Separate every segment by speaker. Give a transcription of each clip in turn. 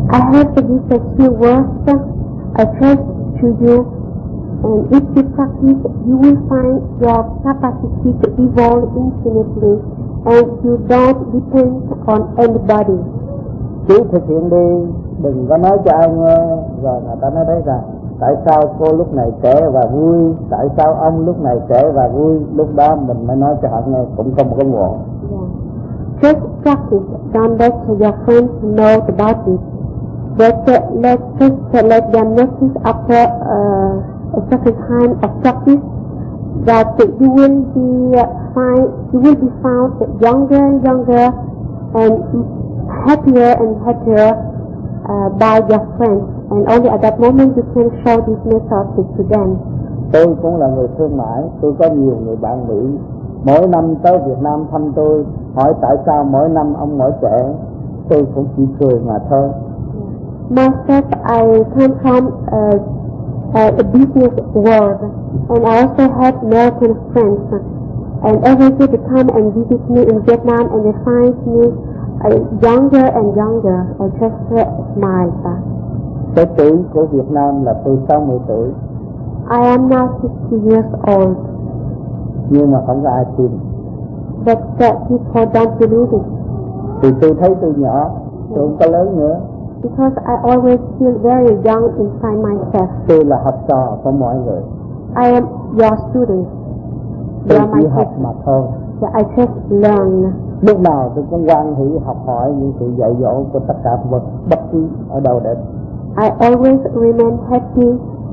Speaker 1: I have these a few words addressed to you, and if you practice, you will find your capacity to evolve infinitely, and you don't depend on anybody.
Speaker 2: Cứ thực hiện đi, đừng có nói cho ai nghe, rồi người ta nói thấy rằng tại sao cô lúc này kể và vui, tại sao ông lúc này kể và vui, lúc đó mình mới nói cho họ nghe, cũng không có muộn.
Speaker 1: Just practice, don't let your friends know about it. Let them notice after a certain time of practice that you will be found younger and younger and happier by your friends, and only at that moment you can show this method to them.
Speaker 2: Tôi cũng là người thương mại, tôi có nhiều người bạn Mỹ, mỗi năm tới Việt Nam thăm tôi, hỏi tại sao mỗi năm ông mỗi trẻ, tôi cũng chỉ cười mà thôi.
Speaker 1: Myself, I come from a business world, and I also have American friends, and every day they come and visit me in Vietnam, and they find me younger and younger. I just smile.
Speaker 2: Cái tuổi của Việt Nam là tôi 60 tuổi.
Speaker 1: I am now 60 years old.
Speaker 2: Nhưng mà không có ai tin.
Speaker 1: But people don't believe it.
Speaker 2: Thì tôi thấy tôi nhỏ, tôi không có lớn nữa.
Speaker 1: Because I always feel very young inside myself.
Speaker 2: Tôi là học trò của mọi người.
Speaker 1: I am your student.
Speaker 2: Tôi chỉ học mà thôi.
Speaker 1: I just learn.
Speaker 2: Lúc nào tôi cũng hoan hỷ học hỏi những sự dạy dỗ của tất cả vật bất cứ ở đâu đến.
Speaker 1: I always remain happy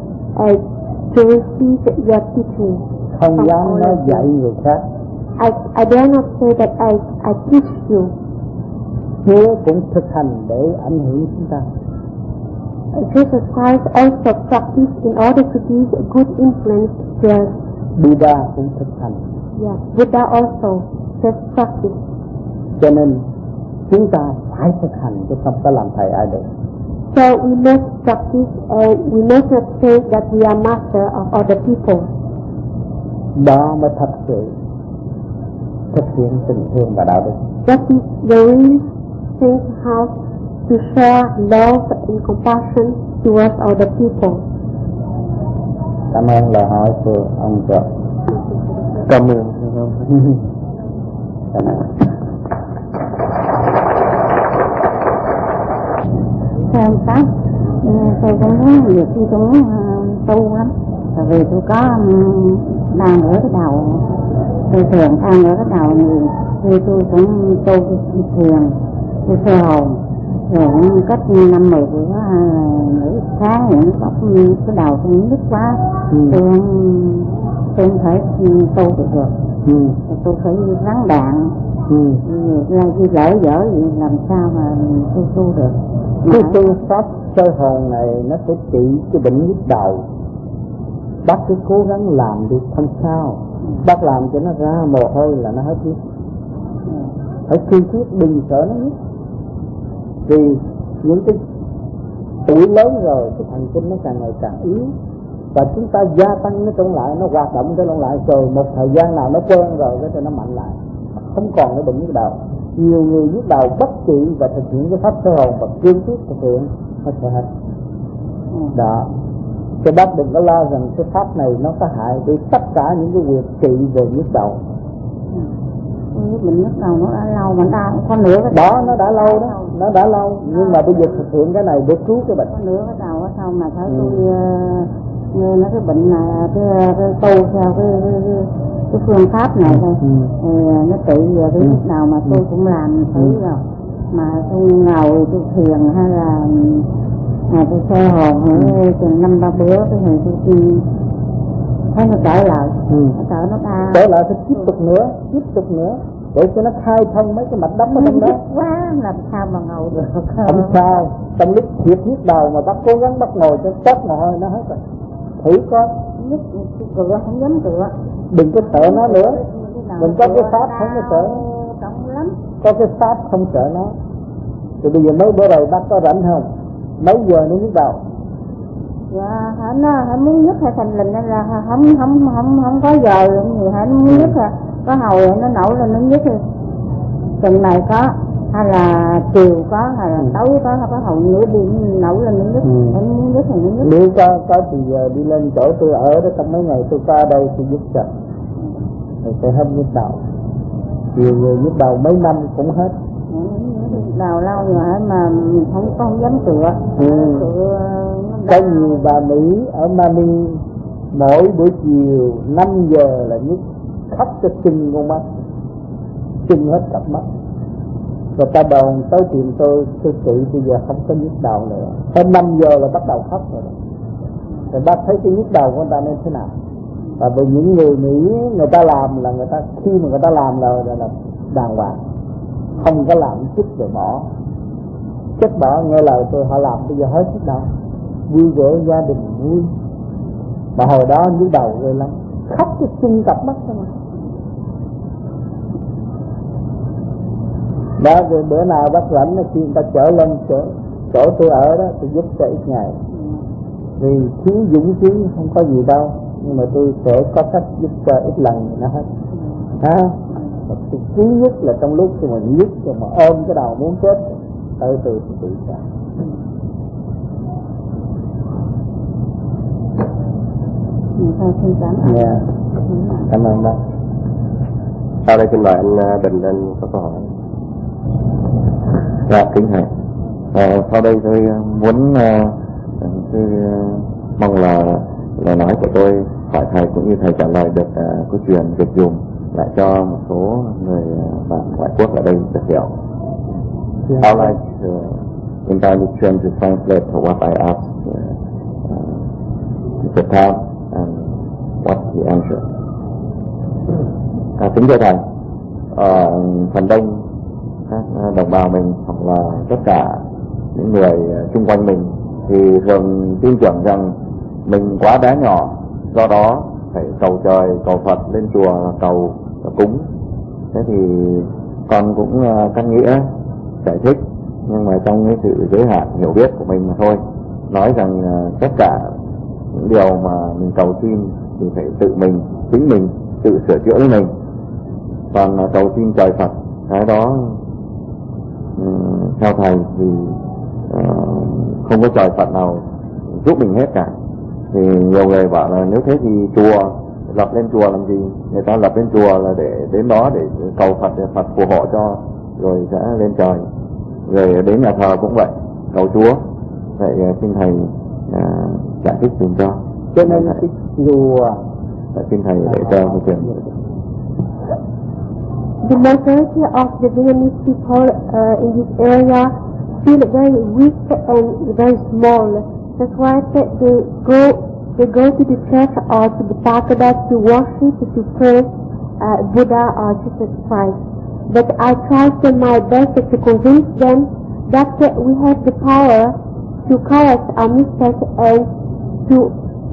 Speaker 1: to receive your teaching.
Speaker 2: Không dám nói dạy người khác.
Speaker 1: I dare not say that I teach you.
Speaker 2: Chúa cũng thực hành để ảnh hưởng chúng ta.
Speaker 1: Jesus Christ also practiced in order to give good influence to us.
Speaker 2: Buddha cũng thực hành.
Speaker 1: Yeah, Buddha also just practice.
Speaker 2: Cho nên chúng ta phải thực hành chứ không có làm thầy ai được.
Speaker 1: So we must practice, and we must not say that we are master of other people.
Speaker 2: Đó mới thật sự thực hiện tình thương và đạo đức.
Speaker 1: That is the real thing, how to share love and compassion towards other people.
Speaker 2: Cảm ơn lời hỏi của ông Trợ.
Speaker 3: Cảm ơn.
Speaker 4: Thưa ông Pháp, tôi cũng muốn nhiều khi tôi muốn tu lắm, tại vì tôi có đang ở cái đầu, tôi thường đang ở cái đầu nhiều khi tôi cũng tu thiền, tôi sơ hồn, rồi cũng cách 5-10 bữa nửa tháng thì nó có cái đầu tôi nhức quá, tôi không thể tu được. Tôi phải rắn đạn, dở gì làm sao mà tôi tu được.
Speaker 2: Cái phương pháp soi hồn này nó sẽ trị cái bệnh nhức đầu. Bác cứ cố gắng làm đi, không sao. Bác làm cho nó ra mồ hôi là nó hết nhức. Phải kiên quyết đừng sợ nó nhức. Vì những cái tuổi lớn rồi cái thần kinh nó càng ngày càng yếu, và chúng ta gia tăng nó trong lại, nó hoạt động cái lại rồi một thời gian nào nó quen rồi cái nó mạnh lại, không còn cái bệnh nhức đầu. Nhiều người nhức đầu bất trị và thực hiện cái pháp soi hồn và kiên quyết thực hiện nó sẽ hết. Đó, cái bác đừng có lo rằng cái pháp này nó có hại với tất cả những cái việc trị về nhức đầu.
Speaker 4: Mình nhức đầu nó đã lâu mà ta có nửa cái
Speaker 2: đó nó đã lâu đó, nó đã lâu, nhưng mà bây giờ thực hiện cái này để cứu cái bệnh.
Speaker 4: Có nửa cái đầu ở sau mà thấy tôi nó cái bệnh là cái tu theo cái phương pháp này thôi, nó trị về cái nhức đầu mà tôi cũng làm thử rồi, mà tôi ngồi tôi thiền hay là tôi soi hồn chừng 5-3 bữa cái này tôi thấy nó trở lại,
Speaker 2: trở lại thì tiếp tục nữa để cho nó khai thông mấy cái mạch đắp ở trong đó.
Speaker 4: Quá làm sao mà ngồi được.
Speaker 2: Không sao, trong lúc thiệt nhức đầu mà bác cố gắng bắt ngồi cho tốt mồ hôi nó hết rồi. Thử coi,
Speaker 4: nhức cửa không dám cửa.
Speaker 2: Đừng có sợ nó nữa. Mình có cái pháp không có sợ. Có cái pháp không sợ nó. Thì bây giờ mấy bữa rồi bác có rảnh không? Mấy giờ nó nhức đầu?
Speaker 4: Dạ, nó muốn nhức hay thành lình nên là không có giờ nhiều, hả muốn nhức à. Có hồi nó nổi lên nó nhức rồi. Chừng này có hay là chiều có, hay là tối có hầu nửa đêm nấu lên nước, em nước thì nước.
Speaker 2: Nếu có thì giờ đi lên chỗ tôi ở đó, trong mấy ngày tôi qua đây tôi giúp cho, rồi sẽ hết nhức đầu. Nhiều người nhức đầu mấy năm cũng hết.
Speaker 4: Đầu lâu rồi mà không dám tựa.
Speaker 2: Có nhiều bà Mỹ ở Miami mỗi buổi chiều 5 giờ là nhức khắp cái chân con mắt, chân hết cặp mắt. Rồi ta đồn tới tìm tôi trị bây giờ không có nhức đầu nữa. Hơn 5 giờ là bắt đầu khóc rồi. Rồi bác thấy cái nhức đầu của người ta nên thế nào? Và vì những người Mỹ người ta làm là người ta, khi mà người ta làm là đàng hoàng, không có làm chút rồi bỏ. Chết bỏ nghe lời tôi, họ làm bây giờ hết nhức đầu, vui vẻ, gia đình vui. Mà hồi đó nhức đầu ghê lắm, khóc cái chân cặp mắt thôi mà. Đó, rồi bữa nào bác rảnh khi người ta chở lên chỗ tôi ở đó, tôi giúp cho ít ngày. Vì thiếu dũng khí không có gì đâu, nhưng mà tôi sẽ có cách giúp cho ít lần thì nó hết. Ha? Tôi quý nhất là trong lúc tôi mà nhức rồi mà ôm cái đầu muốn chết, tới tôi thì bị sao?
Speaker 3: Yeah. Cảm ơn bác. Sau đây xin mời anh Bình lên có câu hỏi. Dạ, kính thầy. Sau đây tôi muốn mong là lời nói của tôi hỏi thầy cũng như thầy trả lời được câu chuyện dịch dùng lại cho một số người bạn ngoại quốc ở đây được hiểu. I'd like to invite you to translate what I asked to Tom and what he answered. Kính thưa thầy, phần đông các đồng bào mình hoặc là tất cả những người xung quanh mình thì thường tin tưởng rằng mình quá bé nhỏ, do đó phải cầu trời, cầu Phật, lên chùa cầu cúng. Thế thì con cũng căn nghĩa giải thích, nhưng mà trong cái sự giới hạn hiểu biết của mình mà thôi, nói rằng tất cả những điều mà mình cầu xin thì phải tự mình, chính mình tự sửa chữa lấy mình. Còn cầu xin trời Phật, cái đó theo thầy thì không có trời Phật nào giúp mình hết cả. Thì nhiều người bảo là nếu thế thì chùa, lập lên chùa làm gì? Người ta lập lên chùa là để đến đó để cầu Phật, để Phật phù hộ cho rồi sẽ lên trời. Rồi đến nhà thờ cũng vậy, cầu Chúa. Vậy xin thầy giải thích dùm cho.
Speaker 2: Cho nên cái chùa,
Speaker 3: xin thầy để cho câu chuyện.
Speaker 1: The majority of the Vietnamese people in this area feel very weak and very small. That's why they go to the church or to the pagoda to worship, to pray Buddha or Jesus Christ. But I try my best to convince them that we have the power to correct our mistakes and to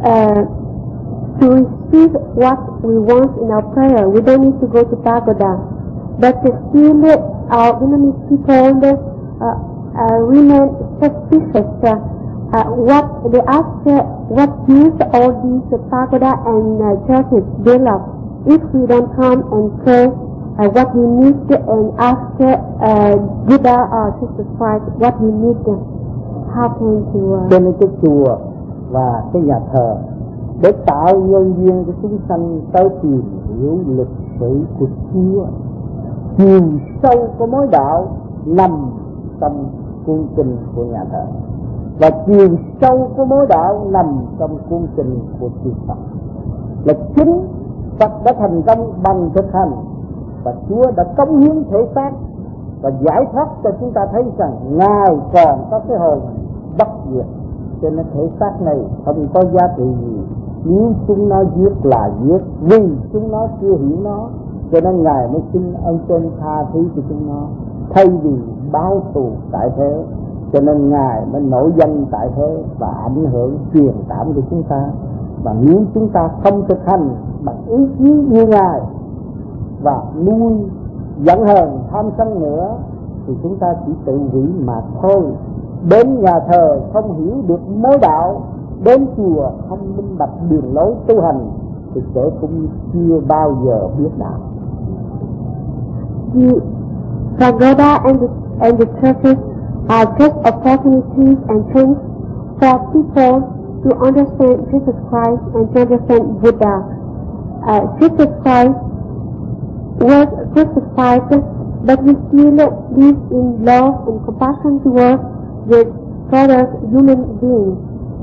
Speaker 1: receive what we want in our prayer. We don't need to go to pagoda. But still our Vietnamese people remain suspicious. What they ask, what use all these pagoda and churches develop if we don't come and pray what we need and ask Buddha or Jesus Christ what we need. How can you?
Speaker 2: Cho nên cái chùa và cái nhà thờ để tạo nhân duyên cho chúng sanh tới tìm hiểu lịch sử của Chúa. Chiều sâu của mối đạo nằm trong cung trình của nhà thờ, và chiều sâu của mối đạo nằm trong cung trình của chư Phật. Là chính Phật đã thành công bằng thực hành, và Chúa đã cống hiến thể xác và giải thoát cho chúng ta thấy rằng Ngài còn có cái hồn bất diệt. Cho nên thể xác này không có giá trị gì nếu chúng nó giết là giết, vì chúng nó chưa hiểu nó. Cho nên Ngài mới xin ơn trên tha thứ cho chúng nó, thay vì báo thù tại thế. Cho nên Ngài mới nổi danh tại thế và ảnh hưởng truyền cảm của chúng ta. Và nếu chúng ta không thực hành bằng ý chí như Ngài và nuôi giận hờn tham sân nữa, thì chúng ta chỉ tự hủy mà thôi. Đến nhà thờ không hiểu được mối đạo, đến chùa không minh bạch đường lối tu hành, thì sẽ cũng chưa bao giờ biết đạo.
Speaker 1: Pagoda and the churches are just opportunities and things for people to understand Jesus Christ and to understand Buddha. Jesus Christ was crucified, but we still live in love and compassion towards the fellow human beings.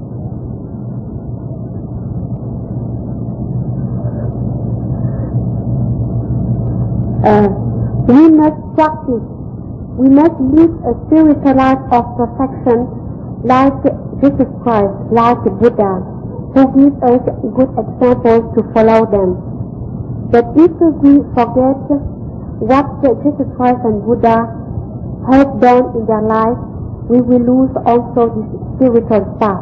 Speaker 1: We must practice. We must live a spiritual life of perfection like Jesus Christ, like Buddha, who gives us good examples to follow them. But if we forget what Jesus Christ and Buddha have done in their life, we will lose also this spiritual path.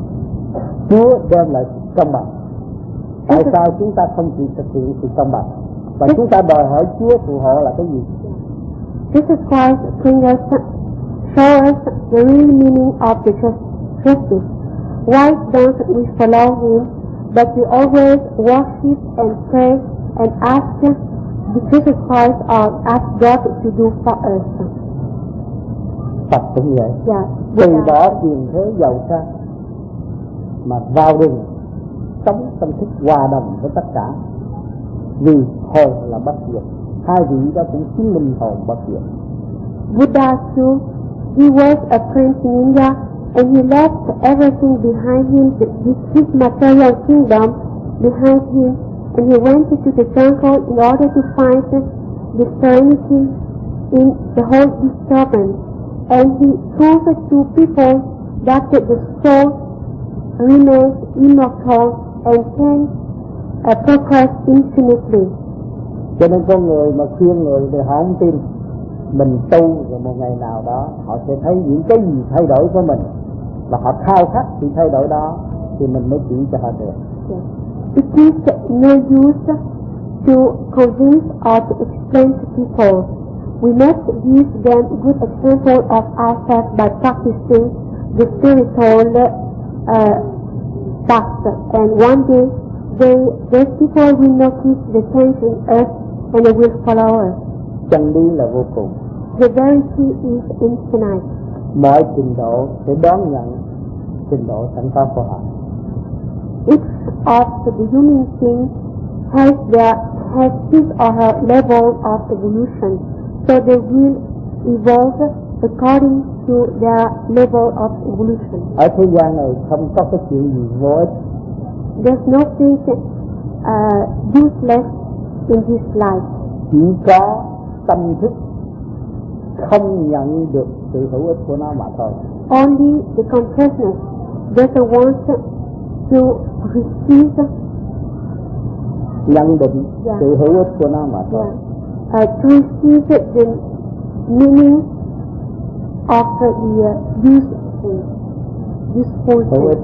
Speaker 2: Chúa đem lại sự công bằng. Tại sao chúng ta không chịu thực hiện sự công bằng? Và chúng ta đòi hỏi Chúa phù hộ là cái gì?
Speaker 1: Jesus Christ show us the real meaning of the justice. Why don't we follow Him, but we always worship and pray and ask Jesus Christ or ask God to do for us?
Speaker 2: Phật cũng vậy.
Speaker 1: Yeah.
Speaker 2: Từ bỏ tiền thế giàu sang mà vào rừng sống trong thức hòa đồng với tất cả, vì hồn là bất diệt. Hai vị đó cũng chứng minh hồn bất diệt.
Speaker 1: Buddha too, he was a prince in India and he left everything behind him, his material kingdom behind him, and he went into the jungle in order to find the serenity in the whole disturbance. And he proved to people that the soul remains immortal and can progress infinitely.
Speaker 2: Cho nên con người mà khuyên người thì họ không tin. Mình tu rồi một ngày nào đó họ sẽ thấy những cái gì thay đổi của mình, và họ khao khát sự thay đổi đó thì mình mới chỉ cho họ được.
Speaker 1: It is no use to convince or to explain to people. We must give them good example of ourselves by practicing the spiritual path, and one day those people will notice the change in us and they will follow us.
Speaker 2: Chân lý là vô cùng.
Speaker 1: The verity is infinite.
Speaker 2: Mọi trình độ sẽ đón nhận trình độ sẵn có của họ.
Speaker 1: Each of the human beings has his or her level of evolution, so they will evolve according to their level of evolution.
Speaker 2: Ở thế gian này không có cái chuyện gì vô ích.
Speaker 1: There's nothing useless in this life.
Speaker 2: Chỉ có tâm thức không nhận được sự hữu ích của nó mà thôi.
Speaker 1: Only the consciousness doesn't want to receive
Speaker 2: nhận định sự hữu ích của nó mà thôi.
Speaker 1: To receive the meaning of the useful thing.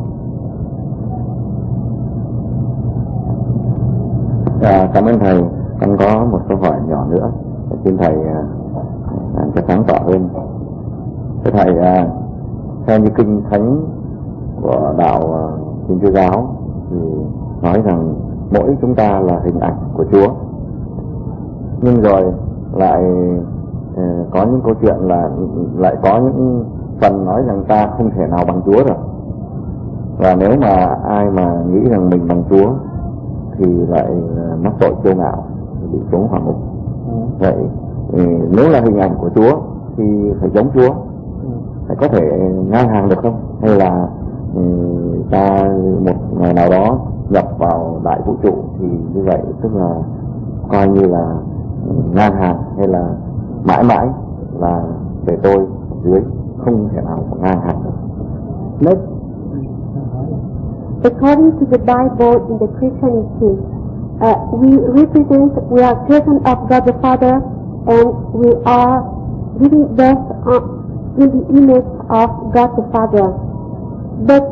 Speaker 3: Cảm ơn thầy. Con có một câu hỏi nhỏ nữa, xin thầy làm cho sáng tỏ hơn. Thưa thầy, theo như kinh thánh của đạo Thiên Chúa giáo thì nói rằng mỗi chúng ta là hình ảnh của Chúa, nhưng rồi lại có những câu chuyện là lại có những phần nói rằng ta không thể nào bằng Chúa được, và nếu mà ai mà nghĩ rằng mình bằng Chúa thì lại mắc tội kiêu ngạo, bị xuống hỏa ngục. Vậy nếu là hình ảnh của Chúa thì phải giống Chúa, phải có thể ngang hàng được không? Hay là ta một ngày nào đó nhập vào đại vũ trụ thì như vậy tức là coi như là ngang hàng, hay là mãi mãi là về tôi dưới, không thể nào ngang hàng được?
Speaker 1: According to the Bible in the Christianity, we are children of God the Father, and we are giving birth in the image of God the Father. But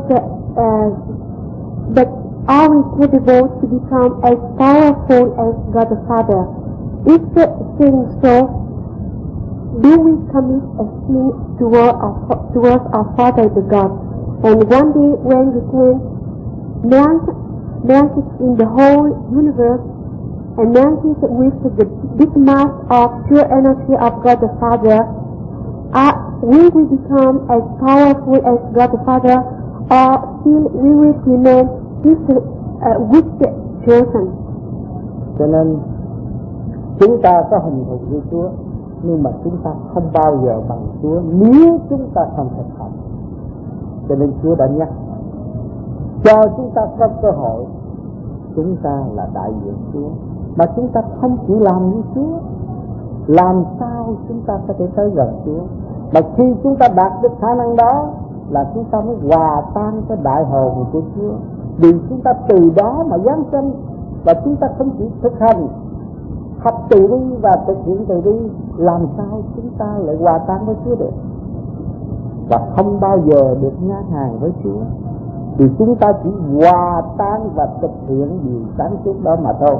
Speaker 1: are we capable to become as powerful as God the Father? If saying so, do we commit a sin towards our Father the God? And one day when we can melt in the whole universe, and melt it with the big mass of pure energy of God the Father, will we become as powerful as God the Father, or still we will remain with the chosen?
Speaker 2: Cho nên chúng ta có hình thù như Chúa, nhưng mà chúng ta không bao giờ bằng Chúa nếu chúng ta không thực hành. Cho nên Chúa đã nhắc cho chúng ta có cơ hội. Chúng ta là đại diện Chúa, mà chúng ta không chịu làm như Chúa, làm sao chúng ta có thể tới gần Chúa? Mà khi chúng ta đạt được khả năng đó là chúng ta mới hòa tan cái đại hồn của Chúa. Vì chúng ta từ đó mà giáng sinh, và chúng ta không chỉ thực hành, học từ bi và thực hiện từ bi, làm sao chúng ta lại hòa tan với Chúa được? Và không bao giờ được ngang hàng với Chúa, thì chúng ta chỉ hòa tan và thực hiện điều sáng suốt đó mà thôi.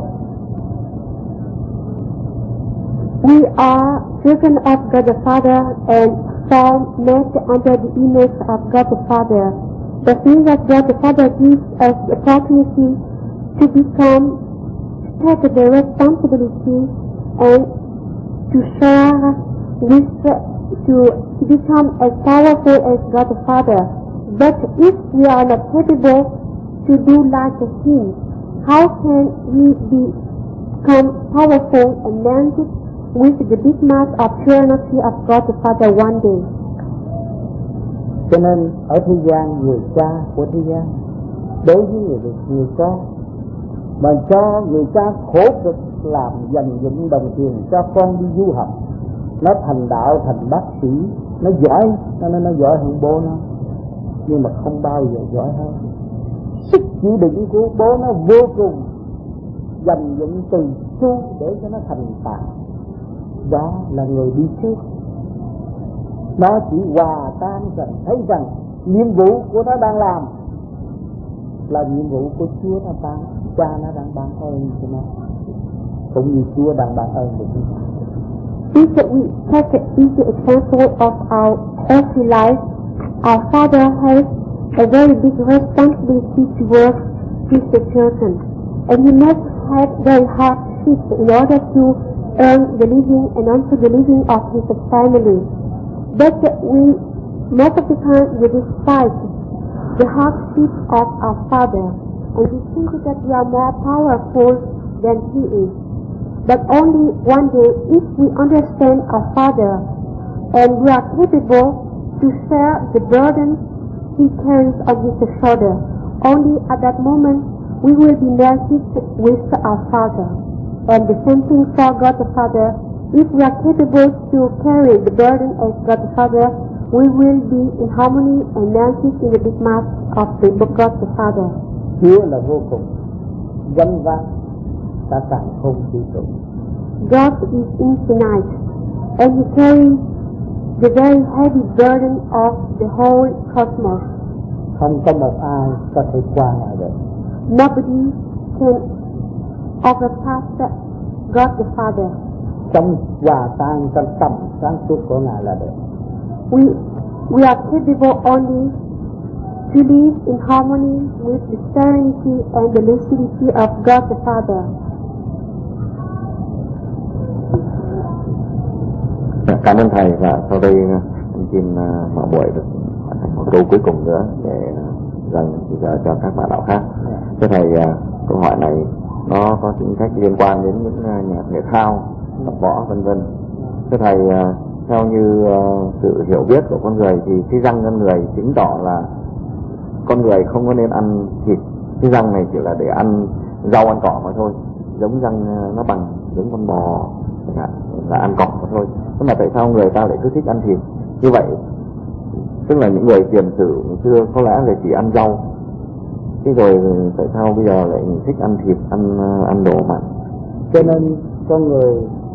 Speaker 1: We are children of God the Father and formed made under the image of God the Father. That means that God the Father gives us the opportunity to take the responsibility and to share to become as powerful as God the Father. But if we are not capable to do like Him, how can we become powerful and manage with the big mass of pure energy of God the Father one day?
Speaker 2: Cho nên ở thế gian, người cha của thế gian đối với người con, mà cho người cha khổ cực làm dành dụm đồng tiền cho con đi du học, nó thành đạo, thành bác sĩ, nó giỏi, nó giỏi hơn bố nó, nhưng mà không bao giờ giỏi hơn. Sức chịu đựng của bố nó vô cùng, dành dụm từ chu để cho nó thành tài. Đó là người đi trước. Nó chỉ hòa tan rằng thấy rằng nhiệm vụ của nó đang làm là nhiệm vụ của Chúa nó ban, Cha nó đang ban ơn cho nó, cũng như Chúa đang ban ơn cho chúng ta.
Speaker 1: If we take an easy example of our earthly life, our Father has a very big responsibility towards His children, and He must have very hard shifts in order to earn the living and also the living of His family. But most of the time we despise the hardship of our Father, and we think that we are more powerful than He is. But only one day, if we understand our Father and we are capable to share the burden He carries on His shoulder, only at that moment we will be melted with our Father. And the same thing for God the Father. If we are capable to carry the burden as God the Father, we will be in harmony and melted in the big mass of the God the Father.
Speaker 2: Chúa là vô cùng, danh vang, ta càng không chịu trụ.
Speaker 1: God is infinite, and He carries the very heavy burden of the whole cosmos.
Speaker 2: Không có một ai có thể qua Ngài được.
Speaker 1: Nobody can overpass God the Father.
Speaker 2: Trong hòa tan trong tầm sáng suốt của Ngài là được.
Speaker 1: We are capable only to live in harmony with the serenity and the lucidity of God the Father.
Speaker 3: Cảm ơn Thầy, và sau đây anh xin mở buổi được một câu cuối cùng nữa để dành thời giờ cho các bạn đạo khác. Thưa Thầy, câu hỏi này nó có tính cách liên quan đến những nhà thể thao, tập võ vân vân. Thưa Thầy, theo như sự hiểu biết của con người thì cái răng con người chứng tỏ là con người không có nên ăn thịt. Cái răng này chỉ là để ăn rau ăn cỏ mà thôi, giống răng nó bằng giống con bò chẳng hạn, là ăn cỏ mà thôi. Thế mà tại sao người ta lại cứ thích ăn thịt như vậy? Tức là những người tiền sử xưa có lẽ là chỉ ăn rau, thế rồi tại sao bây giờ lại thích ăn thịt, ăn đồ mặn?
Speaker 2: Cho nên con người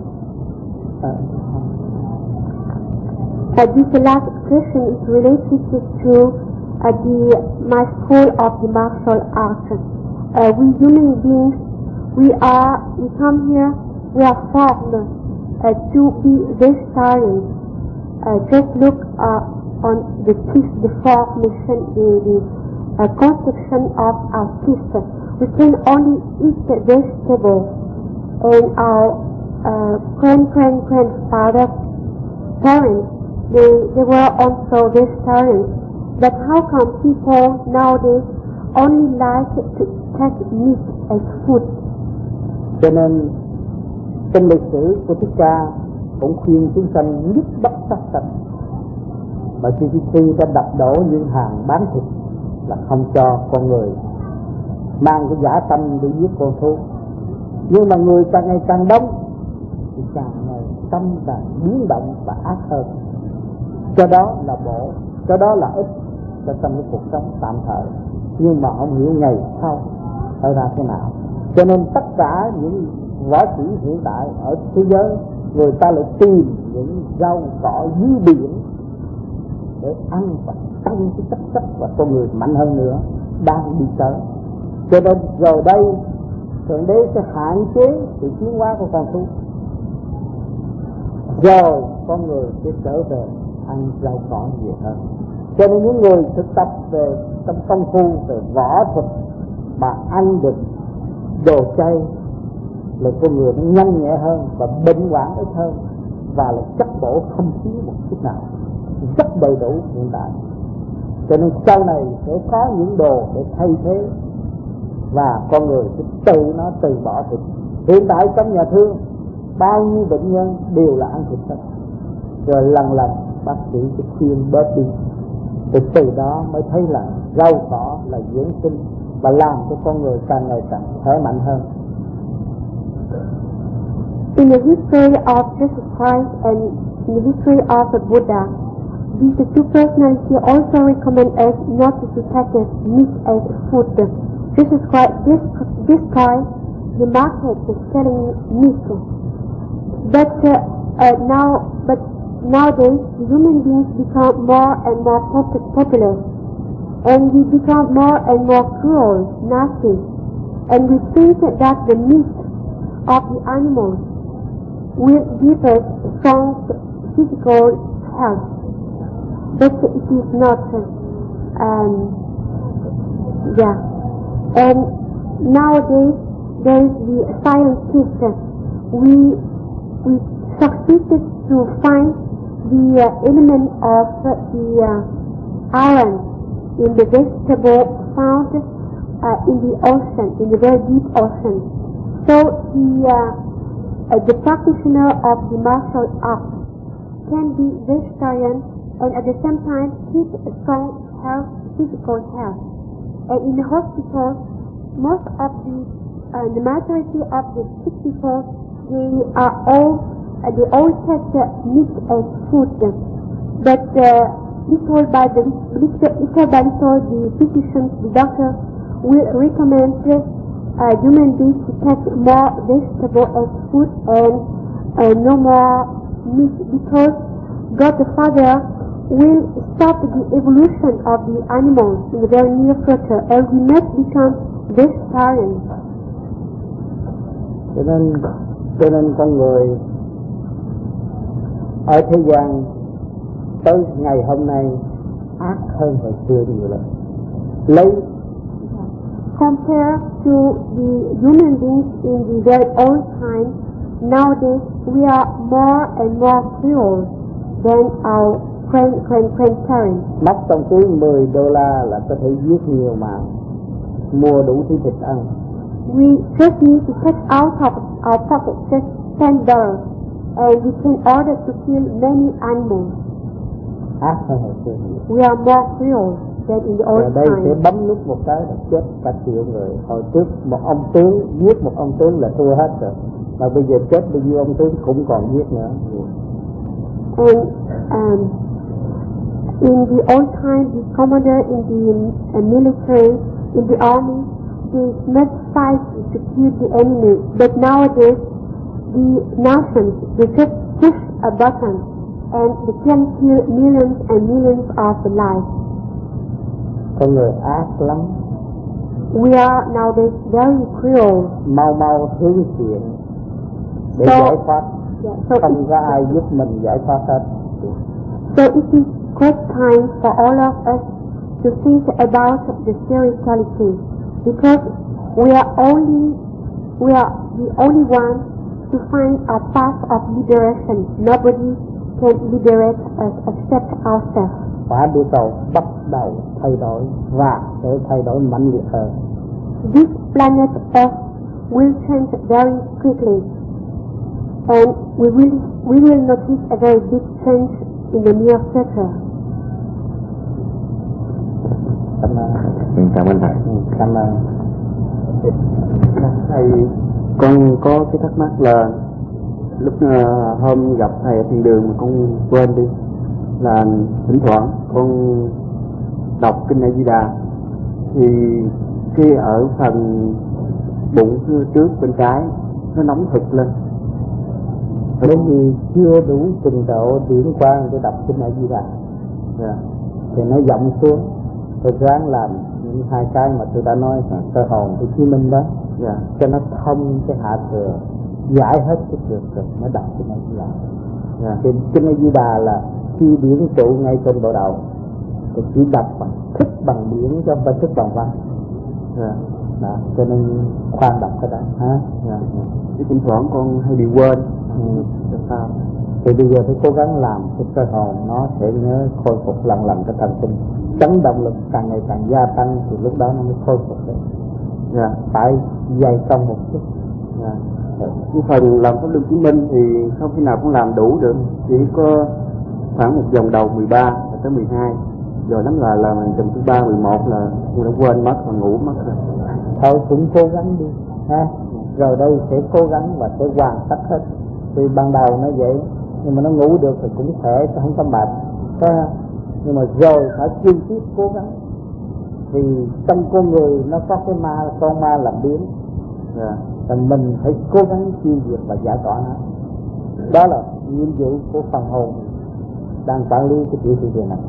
Speaker 1: this last question is related to my school of the martial arts. We human beings, we come here, we are formed to be vegetarians. Just look on the teeth, the formation, the construction of our teeth. We can only eat vegetables. and our grandfather's parents, they were also vegetarians. But how come people nowadays only like to take meat as food?
Speaker 2: Cho nên trong lịch sử của Thích Ca cũng khuyên chúng sanh nhất bất sát sanh. Mà khi đã đập đổ những hàng bán thịt là không cho con người mang cái dã tâm để giết con thú. Nhưng mà người càng ngày càng đông thì càng ngày tâm càng biến động và ác hơn. Cho đó là bổ, cho đó là ích cho trong cái cuộc sống tạm thời. Nhưng mà không hiểu ngày sau xảy ra thế nào. Cho nên tất cả những võ sĩ hiện tại ở thế giới, người ta lại tìm những rau cỏ dưới biển để ăn và tăng cái chất xúc và con người mạnh hơn nữa đang đi tới. Cho nên rồi đây Thượng Đế sẽ hạn chế sự tiến hóa của con thú, rồi con người sẽ trở về ăn rau cỏ nhiều hơn. Cho nên những người thực tập về trong công phu về võ thuật mà ăn được đồ chay là con người nó nhanh nhẹ hơn và bệnh hoạn ít hơn, và là chất bổ không thiếu một chút nào, rất đầy đủ hiện tại. Cho nên sau này sẽ có những đồ để thay thế và con người sẽ tự nó từ bỏ thịt. Hiện tại trong nhà thương bao nhiêu bệnh nhân đều là ăn thịt hết, rồi lần lần bác sĩ sẽ khuyên bớt đi. Thì từ đó mới thấy là rau cỏ là dưỡng sinh và làm cho con người càng ngày càng khỏe mạnh hơn.
Speaker 1: In the history of Jesus Christ and in the history of the Buddha, these two personalities also recommend us not to take meat as food. Jesus Christ destroyed the market for selling meat. But nowadays, human beings become more and more popular, and we become more and more cruel, nasty, and we think that the meat of the animals will give us strong physical health. But it is not. And nowadays there is the scientists. We succeeded to find the element of the iron in the vegetable found in the ocean, in the very deep ocean. So the practitioner of the martial arts can be vegetarian and at the same time keep a strong health, physical health. And in the hospital, most of the majority of the sick people, they all take meat as food. But little by little, the physicians, the doctor will recommend human beings to take more vegetable as food and no more meat, because God the Father will stop the evolution of the animals in the very near future, and we must become vegetarian.
Speaker 2: Cho nên con người ở thế gian tới ngày hôm nay ác hơn hồi xưa nhiều lắm.
Speaker 1: Compared to the human beings in the very old time, nowadays we are more and more cruel than our grandparents.
Speaker 2: Mất trong túi $10 là có thể giết nhiều mà mua đủ thứ thịt ăn.
Speaker 1: We just need to take out of our pocket just $10, and we can order to kill many animals.
Speaker 2: Ác hơn hồi xưa.
Speaker 1: We are more cruel than in the old time.
Speaker 2: Ở đây sẽ bấm nút một cái là chết cả triệu người. Hồi trước một ông tướng giết một ông tướng là thua hết rồi, mà bây giờ chết bao nhiêu ông tướng cũng còn giết nữa.
Speaker 1: And in the old time, the commander in the military, in the army, they must fight to kill the enemy. But nowadays, the nations, they just push a button and they can kill millions and millions of lives.
Speaker 2: Con người ác lắm.
Speaker 1: We are nowadays very cruel.
Speaker 2: Mau hướng thiện để giải thoát. Không có ai giúp mình giải thoát hết.
Speaker 1: So it is great time for all of us to think about the spirituality, because we are only We are the only ones to find our path of liberation. Nobody can liberate us except ourselves.
Speaker 2: Quả địa cầu bắt đầu thay đổi và sẽ thay đổi mạnh liệt hơn.
Speaker 1: This planet Earth will change very quickly, and we will notice a very big change in the near future.
Speaker 3: Cảm ơn thầy.
Speaker 2: Cảm ơn.
Speaker 5: Thầy, con có cái thắc mắc là lúc hôm gặp thầy ở thiên đường mà con quên đi, là thỉnh thoảng con đọc kinh A Di Đà thì khi ở phần bụng trước bên trái nó nóng thịt lên.
Speaker 2: Bởi vì chưa đủ trình độ điển quang để đọc kinh A Di Đà, thì nó dậm xuống. Tôi ráng làm những hai cái mà tôi đã nói là cơ hồn của Chí Minh đó, cho nó thông cái hạ thừa, giải hết cái trượt rồi nó đọc kinh A Di Đà. Thì kinh A Di Đà là khi điển trụ ngay trên bộ đầu, thì chỉ đọc bằng thức bằng điển chứ không phải thức bằng văn. Cho nên khoan đọc cái đó ha.
Speaker 5: Chứ thỉnh thoảng con hay bị quên. Sao?
Speaker 2: Thì bây giờ phải cố gắng làm cái cơ hồn nó sẽ nhớ khôi phục lần lần cái thần kinh, chấn động lực càng ngày càng gia tăng thì lúc đó nó mới khôi phục được. Phải dày công một chút.
Speaker 5: Cái phần làm pháp luân chứng minh thì không khi nào cũng làm đủ được, chỉ có khoảng một vòng đầu 13 và tới 12, rồi lắm là vòng thứ 3, 11 là con đã quên mất và ngủ mất rồi.
Speaker 2: Thôi cũng cố gắng đi ha, rồi đây sẽ cố gắng và sẽ hoàn tất hết. Thì ban đầu nó vậy, nhưng mà nó ngủ được thì cũng khỏe, không có mệt. Nhưng mà rồi phải kiên quyết cố gắng, vì trong con người nó có cái con ma làm biến, thì mình phải cố gắng tiêu diệt và giải tỏa nó. Đó là nhiệm vụ của phần hồn đang quản lý cái tiểu thiên này.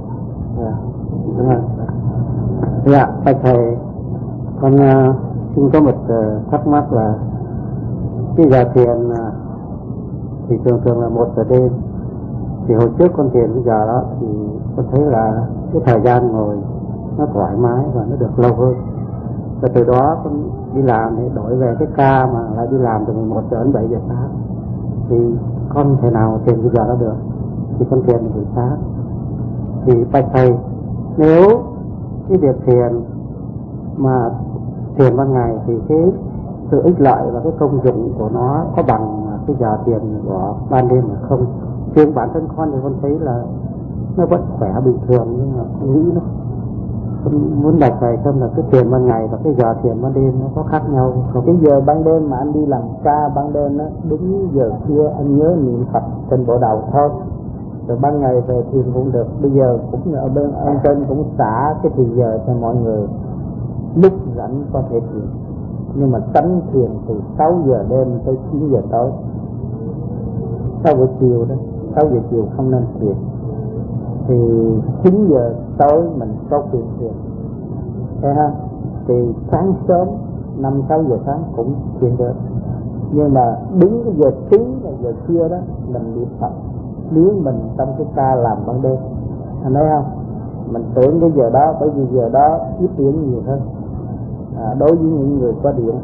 Speaker 5: Bạch thầy, con xin có một thắc mắc là cái giờ thiền thì thường là 1 giờ đêm. Thì hồi trước con thiền bây giờ đó thì con thấy là cái thời gian ngồi nó thoải mái và nó được lâu hơn. Và từ đó con đi làm để đổi về cái ca mà lại đi làm từ 11 giờ đến 7 giờ sáng. Thì con thể nào thiền bây giờ nó được, thì con thiền buổi sáng. Thì bạch thầy, nếu cái việc thiền mà thiền ban ngày thì cái sự ích lợi và cái công dụng của nó có bằng cái giờ thiền của ban đêm mà không? Riêng bản thân con thì con thấy là nó vẫn khỏe bình thường, nhưng mà con nghĩ nó, con muốn bạch thầy xem là cái thiền ban ngày và cái giờ thiền ban đêm nó có khác nhau không?
Speaker 2: Cái giờ ban đêm mà anh đi làm ca ban đêm đó, đúng giờ kia anh nhớ niệm Phật trên bộ đầu thôi, rồi ban ngày về thiền cũng được. Bây giờ cũng ở bên anh trên cũng xả cái thì giờ cho mọi người lúc rảnh có thể thiền, nhưng mà tránh thiền từ 6 giờ đêm tới 9 giờ tối. 6 giờ chiều đó, 6 giờ chiều không nên thiền. Thì 9 giờ tối mình có quyền thiền, thấy không? Thì sáng sớm 5-6 giờ sáng cũng thiền được, nhưng mà đúng cái giờ tí là giờ kia đó mình niệm Phật. Nếu mình trong cái ca làm ban đêm, anh thấy không? Mình tưởng cái giờ đó, bởi vì giờ đó ít điện nhiều hơn đối với những người có điện.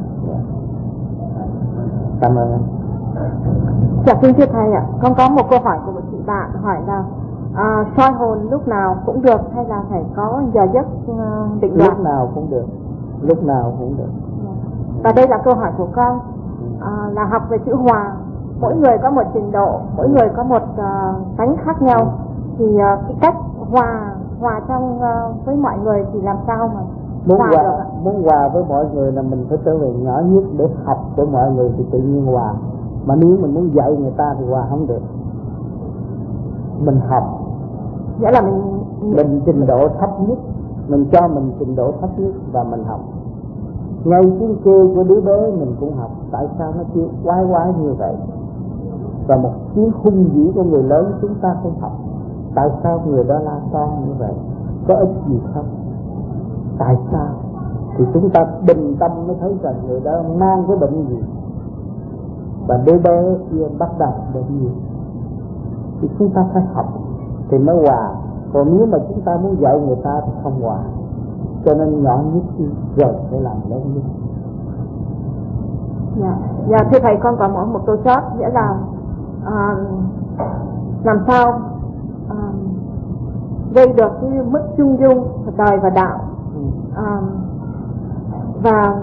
Speaker 2: Cảm ơn anh.
Speaker 6: Dạ kính thưa thầy ạ, con có một câu hỏi của một chị bạn hỏi là soi hồn lúc nào cũng được hay là phải có giờ giấc định đoạt?
Speaker 2: Lúc nào cũng được, lúc nào cũng được.
Speaker 6: Và đây là câu hỏi của con, là học về chữ hòa. Mỗi người có một trình độ, mỗi người có một tánh khác nhau, thì cái cách hòa trong với mọi người thì làm sao mà
Speaker 2: muốn hòa với mọi người là mình phải trở về nhỏ nhất để học của mọi người thì tự nhiên hòa. Mà nếu mình muốn dạy người ta thì hòa không được. Mình học,
Speaker 6: nghĩa là
Speaker 2: mình trình độ thấp nhất, mình cho mình trình độ thấp nhất và mình học. Ngay tiếng kêu của đứa bé mình cũng học. Tại sao nó kêu quái như vậy? Và một tiếng hung dữ của người lớn chúng ta không học. Tại sao người đó la to như vậy? Có ích gì không? Tại sao? Thì chúng ta bình tâm mới thấy rằng người đó mang cái bệnh gì, và đứa bé kia bắt đầu bệnh gì. Thì chúng ta phải học thì mới hòa. Còn nếu mà chúng ta muốn dạy người ta thì không hòa. Cho nên nhỏ nhất rồi phải làm lớn nhất.
Speaker 6: Dạ thưa thầy, con còn một câu chót, nghĩa là làm sao gây được cái mức trung dung đời và đạo, và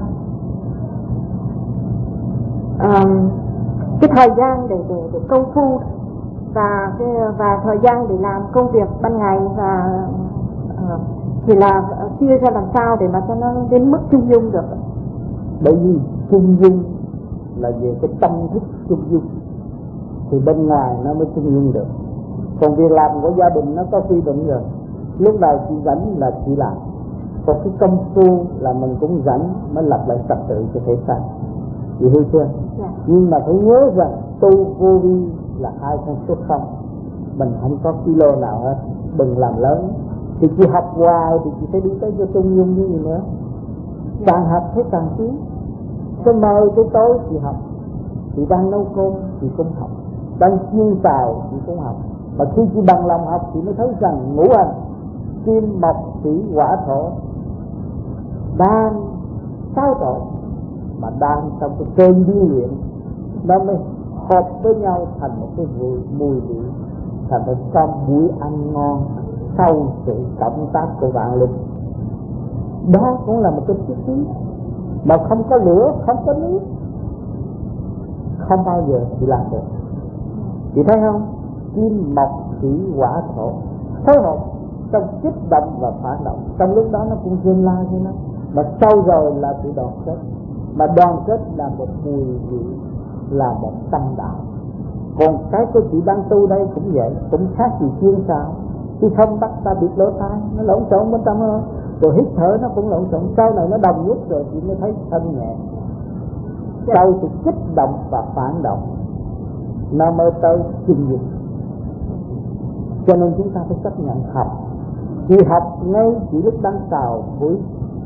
Speaker 6: cái thời gian để công phu và thời gian để làm công việc ban ngày, và thì là chia ra làm sao để mà cho nó đến mức trung dung được.
Speaker 2: Bởi vì trung dung là về cái tâm thức trung dung, thì bên ngoài nó mới trung dung được. Còn việc làm của gia đình nó có quy định rồi, lúc nào chị rảnh là chị làm. Còn cái công phu là mình cũng rảnh mới lập lại trật tự cho thể xác, chị hiểu chưa? Nhưng mà phải nhớ rằng tu vô vi là 2 con số 0, mình không có kilo nào hết, đừng làm lớn. Thì chị học hoài thì chị phải đi tới cho trung dung như gì nữa. Càng học thấy càng tiến. Cái mời cái tối chị học, chị đang nấu cơm chị cũng học, đang chiên xào chị cũng học. Mà khi chị bằng lòng học chị mới thấy rằng ngũ hành kim mộc thủy hỏa thổ đang xáo trộn, mà đang trong cái cơn điên luyện nó mới hợp với nhau thành một cái mùi vị, thành một con buổi ăn ngon sau sự cộng tác của vạn linh. Đó cũng là một cái chiếc khí mà không có lửa, không có nước, không bao giờ chị làm được. Chị thấy không? Kim mộc thủy hỏa thổ phối hợp trong kích động và phản động, trong lúc đó nó cũng rên la cho nó, mà sau rồi là sự đoàn kết. Mà đoàn kết là một mùi vị, là một tâm đạo. Còn cái của chị đang tu đây cũng vậy, cũng khác gì chiên xào. Khi không bắt ta biệt lỗ tai, nó lộn xộn bên trong thôi. Rồi hít thở nó cũng lộn xộn, sau này nó đồng nhất rồi chị mới thấy thanh nhẹ. Sau sự kích động và phản động nó mới tới kinh nghiệm. Cho nên chúng ta phải chấp nhận học. Chị học ngay chỉ lúc đang xào buổi,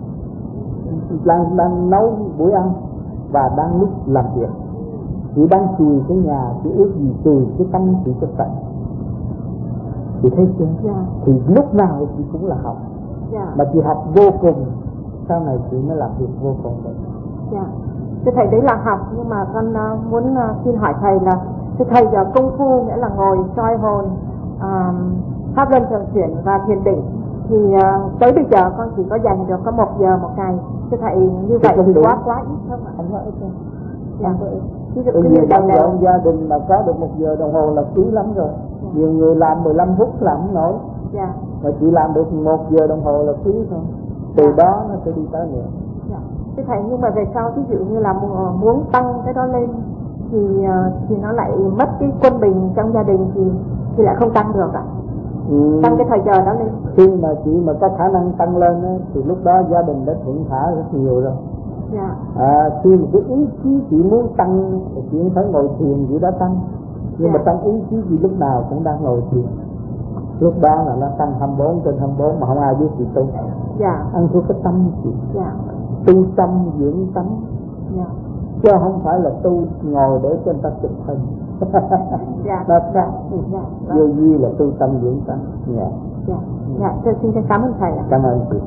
Speaker 2: đang nấu buổi ăn, và đang lúc làm việc. Chị đang chùi cái nhà, chị ước gì chùi cái tâm chị cho sạch. Chị thấy chưa? Thì lúc nào chị cũng là học. Mà chị học vô cùng, sau này chị mới làm việc vô cùng được.
Speaker 6: Thưa thầy, đấy là học, nhưng mà con muốn xin hỏi thầy là thưa thầy, giờ công phu nghĩa là ngồi soi hồn, pháp luân thường chuyển và thiền định, thì tới bây giờ con chỉ có dành được có 1 giờ một ngày. Thưa thầy, như vậy thì quá ít không ạ?
Speaker 2: Không có ít đâu.
Speaker 6: Ví dụ như
Speaker 2: bận rộn gia đình mà có được 1 giờ đồng hồ là quý lắm rồi. Nhiều người làm 15 phút làm không nổi. Mà chị làm được 1 giờ đồng hồ là quý thôi. Từ đó nó sẽ đi tới nữa.
Speaker 6: Thưa thầy, nhưng mà về sau ví dụ như là muốn tăng cái đó lên thì nó lại mất cái quân bình trong gia đình, thì lại không tăng được ạ. Tăng cái thời giờ đó lên.
Speaker 2: Khi mà chị mà có khả năng tăng lên đó, thì lúc đó gia đình đã thuận thả rất nhiều rồi. Khi mà cái ý chí chị muốn tăng thì chị phải ngồi thiền chị đã tăng. Nhưng mà trong ý chí chị lúc nào cũng đang ngồi thiền. Lúc đó là nó tăng 24/24 mà không ai biết chị tu. Ăn thua cái tâm chị. Tu tâm dưỡng tâm. Chứ không phải là tu ngồi để cho người ta chụp hình. Nó khác. Vô vi là tu tâm dưỡng tâm.
Speaker 6: Xin cảm ơn thầy ạ.
Speaker 2: Cảm ơn chị.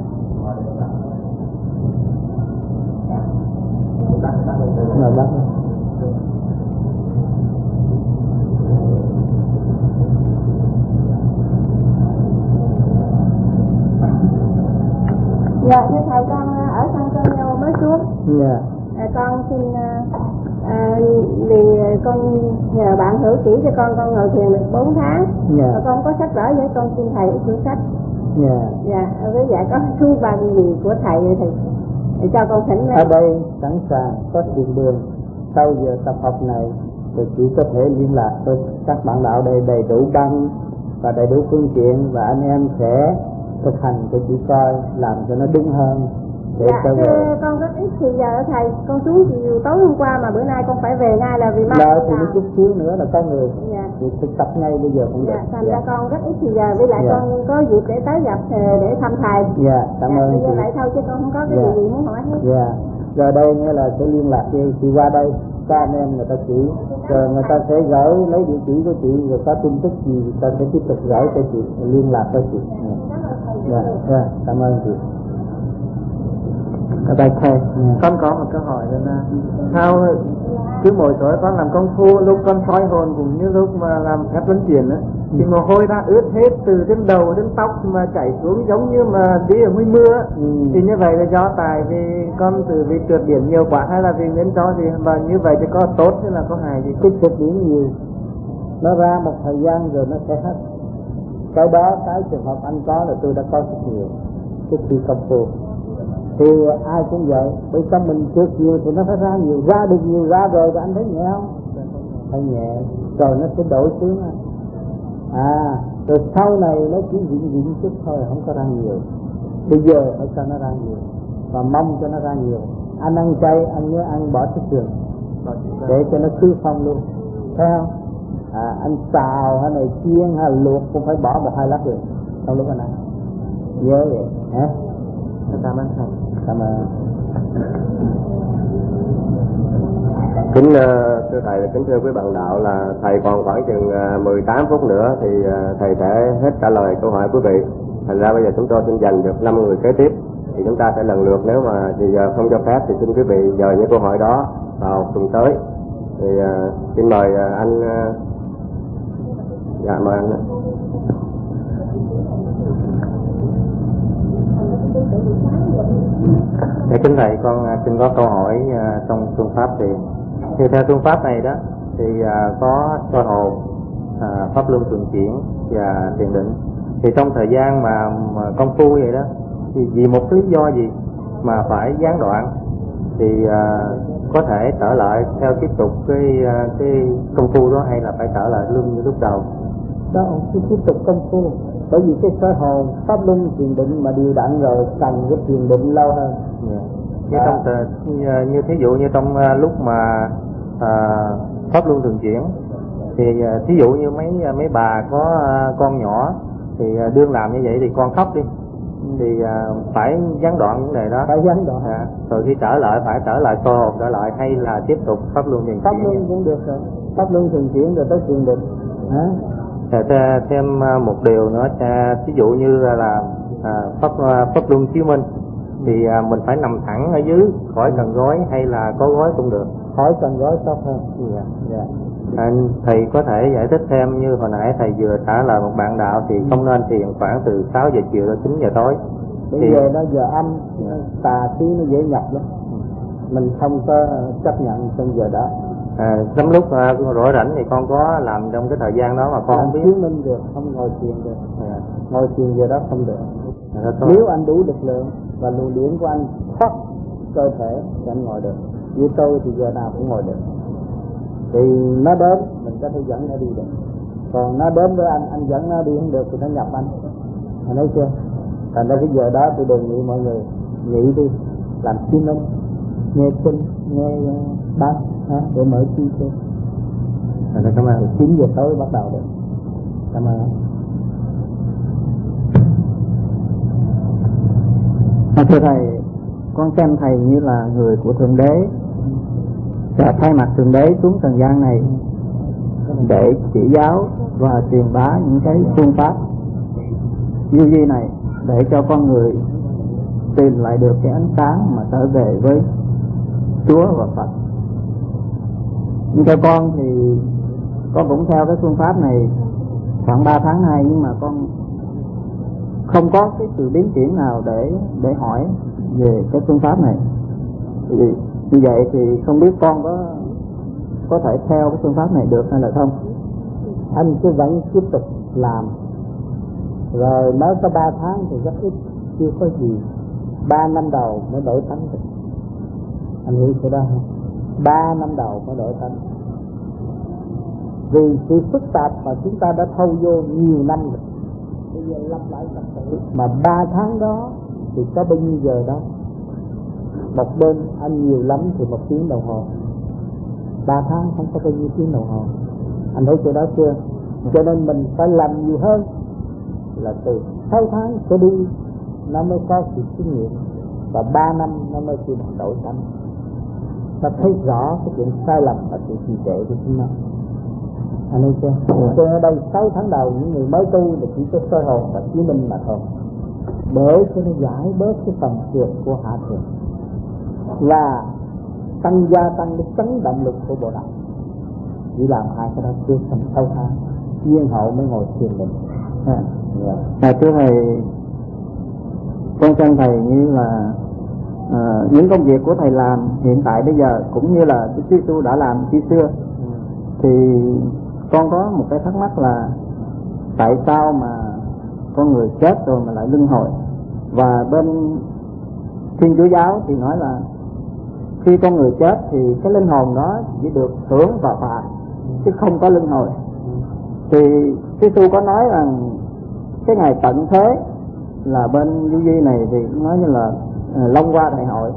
Speaker 2: Rồi bác.
Speaker 4: Thưa thầy, con ở San Antonio mới xuống. Con xin vì con nhờ bạn hữu chỉ cho con ngồi thiền được 4 tháng. Con không có sách vở, với con xin thầy cuốn sách. Với dạ có thư bằng gì của thầy thì cho con thỉnh lên.
Speaker 2: Ở đây sẵn sàng có thiền đường. Sau giờ tập học này thì chỉ có thể liên lạc với các bạn đạo đây, đầy đủ băng và đầy đủ phương tiện, và anh em sẽ thực hành cho chị coi làm cho nó đúng hơn.
Speaker 4: Con rất ít thì giờ thầy, con xuống chiều tối hôm qua mà bữa nay con phải về ngay là vì mai
Speaker 2: thì một chút xíu nữa là có người thì thực tập ngay bây giờ cũng được.
Speaker 4: Thành ra con rất ít thì giờ, với lại con có dịp để tới gặp để thăm thầy.
Speaker 2: Cảm ơn chị.
Speaker 4: Vậy thôi chứ con không có cái gì muốn hỏi hết.
Speaker 2: Rồi đây nghĩa là sẽ liên lạc với chị qua đây, các anh em người ta chỉ, rồi người ta sẽ gửi lấy địa chỉ của chị, rồi có tin tức gì người ta sẽ tiếp tục gửi cho chị, liên lạc với chị. Cảm ơn chị. Các bài thầy, con có một câu hỏi là sao cứ mỗi tối con làm công phu, lúc con soi hồn cũng như lúc mà làm phép luân chuyển á, thì mồ hôi ra ướt hết từ trên đầu đến tóc mà chảy xuống giống như mà đi ở mưa mưa. Thì như vậy là do tại vì con từ vì trượt điểm nhiều quá hay là vì nguyên do gì, và như vậy thì có tốt hay là có hại gì?
Speaker 5: Cái trượt điểm nhiều nó ra một thời gian rồi nó sẽ hết. Cái đó cái trường hợp anh có là tôi đã có rất nhiều trước khi công phu. Thì ai cũng vậy, bởi trong mình trượt nhiều thì nó phải ra nhiều, ra được nhiều ra rồi anh thấy nhẹ không? Thấy nhẹ rồi nó sẽ đổi xuống. Rồi sau này nó chỉ diễn chút thôi, không có ra nhiều. Bây giờ phải cho nó ra nhiều và mong cho nó ra nhiều. Anh ăn chay, anh nhớ ăn bỏ thức đường để cho nó khứ phong luôn, thấy không? Anh xào hay này chiên hay luộc cũng phải bỏ 1-2 lát đường trong lúc anh ăn, nhớ vậy hả? Cảm ơn thầy. Cảm ơn.
Speaker 7: Kính thưa thầy, kính thưa quý bạn đạo, là thầy còn khoảng chừng 18 phút nữa thì thầy sẽ hết trả lời câu hỏi quý vị. Thành ra bây giờ chúng tôi xin dành được 5 người kế tiếp, thì chúng ta sẽ lần lượt, nếu mà thì giờ không cho phép thì xin quý vị dời những câu hỏi đó vào tuần tới. Thì xin mời anh. Dạ mời anh.
Speaker 2: Để kính thầy, con xin có câu hỏi trong phương pháp thì theo phương pháp này đó thì có soi hồn, pháp luân thường chuyển và thiền định. Thì trong thời gian mà công phu vậy đó thì vì một lý do gì mà phải gián đoạn thì có thể trở lại theo tiếp tục cái công phu đó, hay là phải trở lại luôn như lúc đầu?
Speaker 5: Đó, tiếp tục công phu. Bởi vì cái soi hồn, pháp luân, thiền định mà đều đặn rồi, cần cái thiền định lâu hơn.
Speaker 2: Như thí dụ như trong lúc mà pháp luân thường chuyển thì thí dụ như mấy bà có con nhỏ thì đương làm như vậy thì con khóc đi, thì phải gián đoạn vấn đề đó.
Speaker 5: Phải gián đoạn.
Speaker 2: Rồi khi trở lại phải trở lại soi hồn trở lại, hay là tiếp tục pháp luân thường chuyển?
Speaker 5: Pháp luân cũng được rồi, pháp luân thường chuyển rồi tới thiền định.
Speaker 2: Thêm một điều nữa, ví dụ như là pháp luân chiếu minh thì mình phải nằm thẳng ở dưới, khỏi cần gối hay là có gối cũng được?
Speaker 5: Khỏi cần gối tốt hơn.
Speaker 2: Thầy có thể giải thích thêm, như hồi nãy thầy vừa trả lời một bạn đạo thì không nên thiền khoảng từ 6 giờ chiều đến 9 giờ tối.
Speaker 5: Bây giờ nó giờ âm, tà khí nó dễ nhập lắm, mình không có chấp nhận trong giờ đó.
Speaker 2: Lắm lúc rỗi rảnh thì con có làm trong cái thời gian đó mà con không biết.
Speaker 5: Chứng minh được, không ngồi thiền được. Ngồi thiền giờ đó không được. Nếu anh đủ lực lượng và luồng điển của anh thoát cơ thể thì anh ngồi được. Như tôi thì giờ nào cũng ngồi được. Thì nó đến mình có thể dẫn nó đi được. Còn nó đến với anh dẫn nó đi không được thì nó nhập anh thấy chưa? Thành ra cái giờ đó tôi đề nghị mọi người nghỉ đi, làm chứng minh, nghe kinh, nghe bác để mở chi cho.
Speaker 2: Cảm ơn.
Speaker 5: 9 giờ tối bắt đầu được. Cảm ơn.
Speaker 2: Thưa thầy, con xem thầy như là người của Thượng Đế, sẽ thay mặt Thượng Đế xuống trần gian này để chỉ giáo và truyền bá những cái phương pháp du di này để cho con người tìm lại được cái ánh sáng mà trở về với Chúa và Phật. Nhưng theo con thì con cũng theo cái phương pháp này khoảng 3 tháng nay, nhưng mà con không có cái sự biến triển nào để hỏi về cái phương pháp này. Thì như vậy thì không biết con có thể theo cái phương pháp này được hay là không?
Speaker 5: Anh cứ vẫn tiếp tục làm. Rồi mới có 3 tháng thì rất ít, chưa có gì. 3 năm đầu mới đổi tánh được. Anh hiểu cái đó không? 3 năm đầu mới đổi tánh. Vì sự phức tạp mà chúng ta đã thâu vô nhiều năm rồi. Bây giờ lặp lại tập tự. Mà 3 tháng đó thì có bao nhiêu giờ đó? Một đêm anh nhiều lắm thì 1 tiếng đồng hồ. 3 tháng không có bao nhiêu tiếng đồng hồ. Anh thấy chỗ đó chưa? Cho nên mình phải làm nhiều hơn. Là từ 6 tháng trở đi nó mới có sự kinh nghiệm, và 3 năm nó mới chịu đổi tánh. Ta thấy rõ cái chuyện sai lầm và sự trì trệ của chúng nó. Anh thấy chưa? Cho nên ở đây 6 tháng đầu những người mới tu là chỉ có soi hồn và chiếu minh mà thôi, để cho nó giải bớt cái phần trượt của hạ thường.
Speaker 2: và gia tăng cái chấn động lực của bộ đạo. Chỉ làm hai cái đó chưa thành sâu xa, nhiên hậu mới ngồi thiền định.
Speaker 5: Thưa thầy, con chân thầy như là những công việc của thầy làm hiện tại bây giờ cũng như là Chúa Giêsu đã làm khi xưa, thì con có một cái thắc mắc là tại sao mà con người chết rồi mà lại luân hồi? Và bên Thiên Chúa giáo thì nói là khi con người chết thì cái linh hồn đó chỉ được hưởng và phạt chứ không có luân hồi. Thì Chúa Giêsu có nói rằng cái ngày tận thế là bên Du Di này thì nói như là Long Hoa Đại Hội,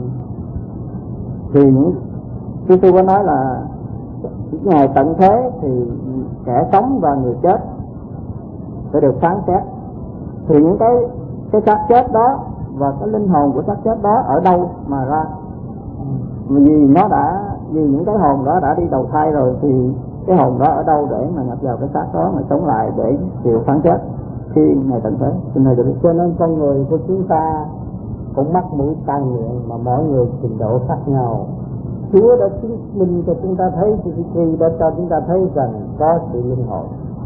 Speaker 5: thì Chúa Giêsu có nói là cái ngày tận thế thì kẻ sống và người chết sẽ được phán xét. Thì những cái xác chết đó và cái linh hồn của xác chết đó ở đâu mà ra? Vì những cái hồn đó đã đi đầu thai rồi thì cái hồn đó ở đâu để mà nhập vào cái xác đó mà sống lại để chịu phán xét khi ngày tận thế? Xin thầy cho biết.
Speaker 2: Cho nên con người của chúng ta cũng mắc mũi tai miệng mà mỗi người trình độ khác nhau. Chúa đã chứng minh cho chúng ta thấy, thì đã cho chúng ta thấy rằng có sự luân hồi.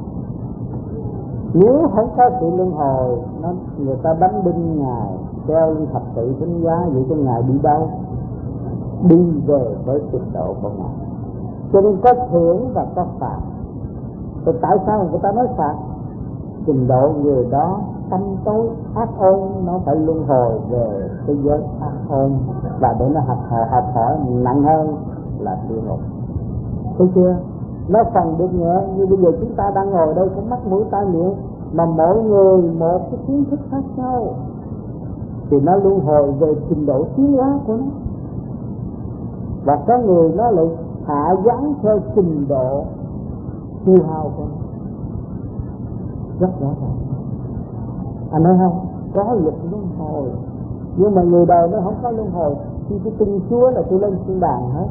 Speaker 2: Nếu không có sự luân hồi, người ta đánh đinh Ngài, treo lên thập tự thánh giá, vậy cho Ngài đi đâu? Đi về với trình độ của Ngài. Cho nên có thưởng và có phạt. Thì tại sao người ta nói phạt? Trình độ người đó tâm tối ác ôn, nó phải luân hồi về thế giới ác ôn, và để nó học hỏi nặng hơn là địa ngục. Thấy chưa? Nó phần được nhẹ, như bây giờ chúng ta đang ngồi đây cũng mắc mũi tai miệng, mà mỗi người một cái kiến thức khác nhau thì nó luân hồi về trình độ tiến hóa của nó. Và có người nó lại hạ giáng theo trình độ tiêu hao của nó. Rất rõ ràng. Anh nói không? Có luật luân hồi, nhưng mà người đời nó không có luân hồi. Khi tôi tin Chúa là tôi lên thiên đàng hết.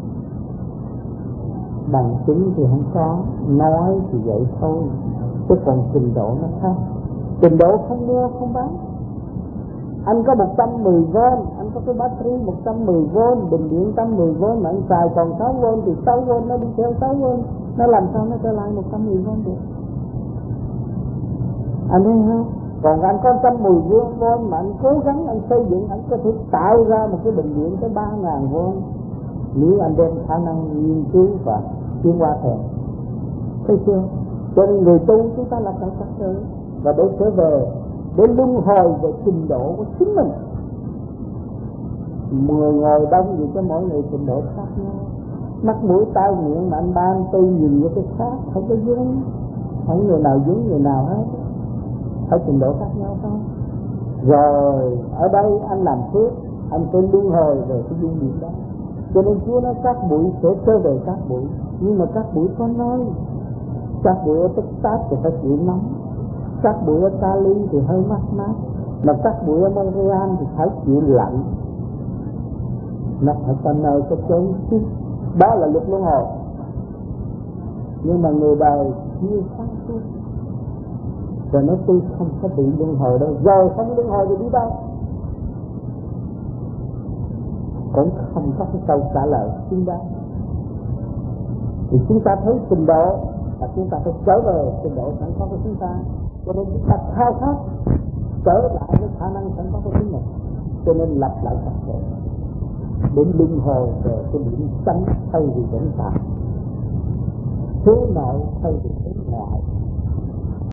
Speaker 2: Bằng chứng thì không có, nói thì vậy thôi, chứ còn trình độ nó khác. Trình độ không mua không bán. Anh có 110V, anh có cái battery 110V, bình điện 110V mà anh xài còn 6V thì 6V nó đi theo 6V, nó làm sao nó trở lại 110V được? Anh thấy không? Còn anh có 110V mà anh cố gắng anh xây dựng, anh có thể tạo ra một cái bình điện tới 3000V nếu anh đem khả năng nghiên cứu và tiến hóa theo. Thấy chưa? Cho nên người tu chúng ta là phải trật tự và để trở về, để luân hồi về trình độ của chính mình. 10 ngồi đông vì cho mỗi người trình độ khác nhau. Mắt mũi tai miệng mà anh ba anh tư nhìn với cái khác, không có giống, không người nào giống người nào hết, phải trình độ khác nhau không? Rồi ở đây anh làm phước, anh sẽ luân hồi về cái dung điểm đó. Cho nên Chúa nói các bụi sẽ trở về các bụi, nhưng mà các bụi có nói, các bụi ở Texas thì phải chịu nóng, các bụi ở Cali thì hơi mát mát, mà các bụi ở Montreal thì phải chịu lạnh. Nó phải có nơi có chốn chứ. Đó là luật luân hồi. Nhưng mà người đời chưa sáng suốt, rồi nói tôi không có bị luân hồi đâu, rồi không luân hồi thì đi đâu? Cũng không có cái câu trả lời chính đáng. Thì chúng ta thấy trình độ là chúng ta phải trở về trình độ sẵn có của chúng ta, cho nên chúng ta khao khát trở lại với khả năng sẵn có của chính mình, cho nên lập lại trật tự đến luân hồi về cái điểm chánh thay vì điểm tà, hướng nội thay vì hướng ngoại.